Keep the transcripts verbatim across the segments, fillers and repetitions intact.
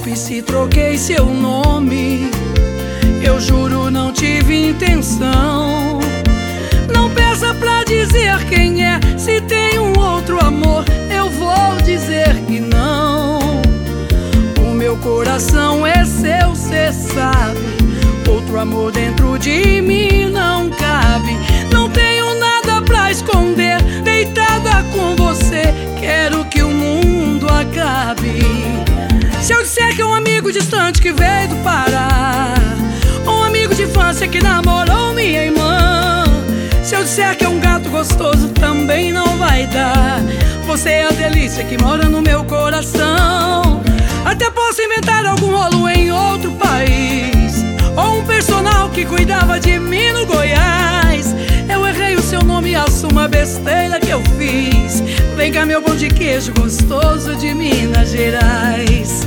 Desculpe se troquei seu nome, eu juro não tive intenção. Não peça pra dizer quem é, se tem um outro amor, eu vou dizer que não. O meu coração é seu, cê sabe, outro amor dentro de mim não cabe. Não tenho nada pra esconder, deitada com você, quero que o mundo acabe. Se eu disser que é um amigo distante que veio do Pará, um amigo de infância que namorou minha irmã, se eu disser que é um gato gostoso, também não vai dar. Você é a delícia que mora no meu coração. Até posso inventar algum rolo em outro país, ou um personal que cuidava de mim no Goiás. Eu errei o seu nome e assumo a besteira que eu fiz. Vem cá, meu pão de queijo gostoso de Minas Gerais.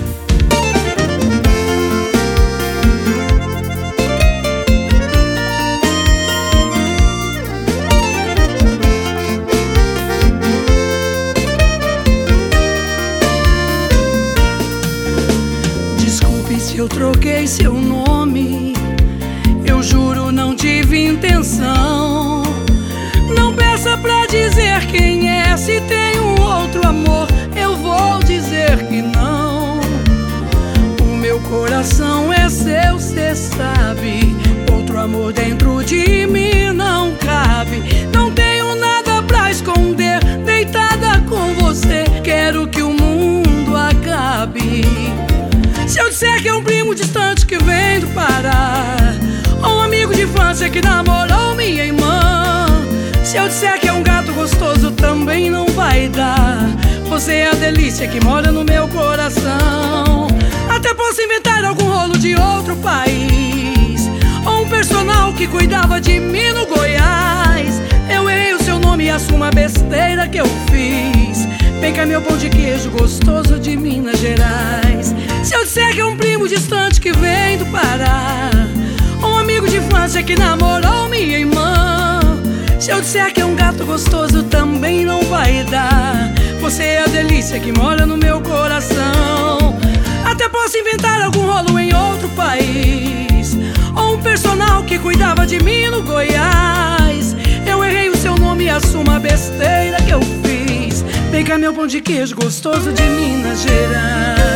Se eu troquei seu nome, eu juro não tive intenção. Não peça pra dizer quem é, se tem um outro amor, eu vou dizer que não. O meu coração é seu, cê sabe, outro amor dentro de mim não cabe. Não tenho nada pra esconder, deitada com você, quero que o mundo acabe. Se eu disser que é um primo distante que vem do Pará, ou um amigo de infância que namorou minha irmã, se eu disser que é um gato gostoso, também não vai dar. Você é a delícia que mora no meu coração. Até posso inventar algum rolo de outro país, ou um personal que cuidava de mim no Goiás. Eu errei o seu nome e assumo a besteira que eu fiz. Vem cá, meu pão de queijo gostoso de Minas Gerais. Se eu disser que é um primo distante que vem do Pará, um amigo de infância que namorou minha irmã, se eu disser que é um gato gostoso, também não vai dar. Você é a delícia que mora no meu coração. Até posso inventar algum rolo em outro país, ou um personal que cuidava de mim no Goiás. Eu errei o seu nome e assumo a besteira que eu fiz. Vem cá, meu pão de queijo gostoso de Minas Gerais.